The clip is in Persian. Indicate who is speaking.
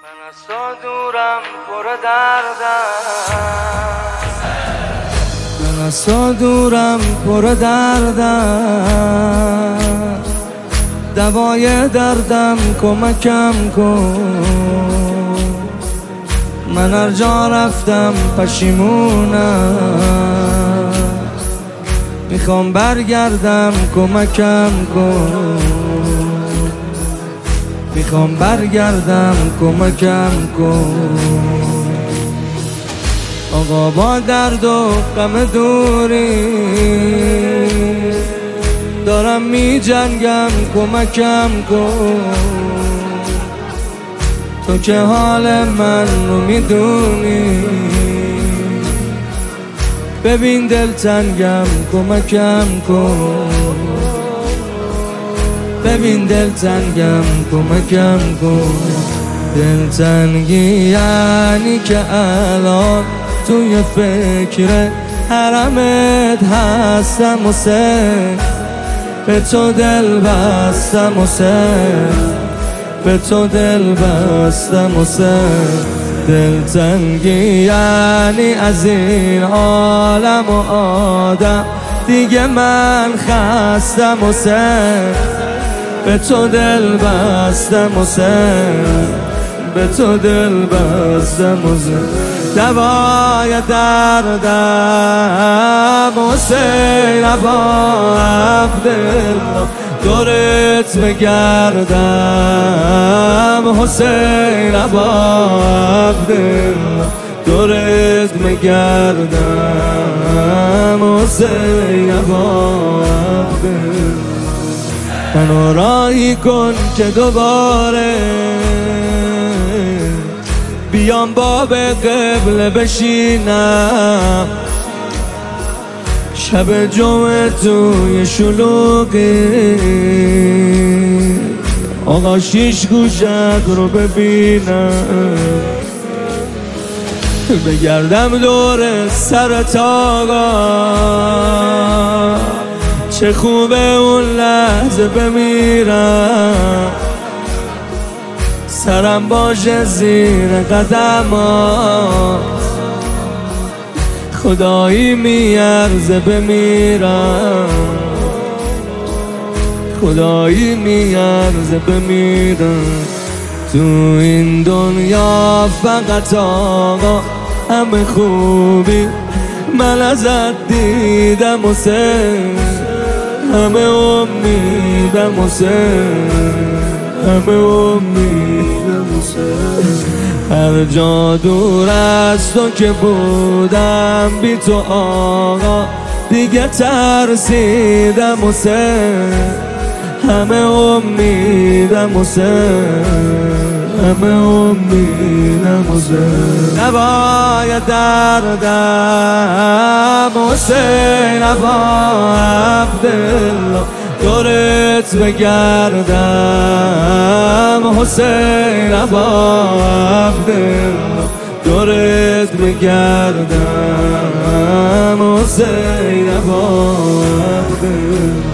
Speaker 1: من از تو دورم پر دردم، من از تو دورم پر دردم، دوای دردم کمکم کن. من هر جا رفتم پشیمونم، میخوام برگردم کمکم کن. میخوام برگردم کمکم کن. آقا با درد و غم دوری دارم می جنگم کمکم کن. تو که حال من رو میدونی، ببین دلتنگم کمکم کن. ببین دلتنگم کمکم کن. دلتنگی یعنی که الان توی فکر حرمت هستم حسین، به تو دل بستم حسین، به تو دل بستم حسین. دلتنگی یعنی از این عالم و آدم دیگه من خستم حسین، به تو دل بستم حسین، به تو دل بستم حسین. دوای دردم حسین ابا عبدالله، دورت بگردم حسین ابا عبدالله، دورت بگردم حسین ابا عبدالله. منو راهی کن که دوباره بیام باب قبله بشینم، شب جمعه توی شلوغی آقا شیش گوشت رو ببینم. بگردم دور سرت آقا، چه خوبه اون لحظه بمیرم، سرم باشه زیر قدمات، خدایی میارزه بمیرم، خدایی میارزه بمیرم. تو این دنیا فقط آقا همه خوبی من ازت دیدم حسین، همه امیدم حسین، همه امیدم حسین. هر جا دور از تو که بودم بی تو آقا دیگه ترسیدم حسین، همه امیدم حسین، همه امیدم حسین. دوای دردم حسین ابا عبدالله، دورت بگردم حسین ابا عبدالله، دورت بگردم حسین ابا عبدالله.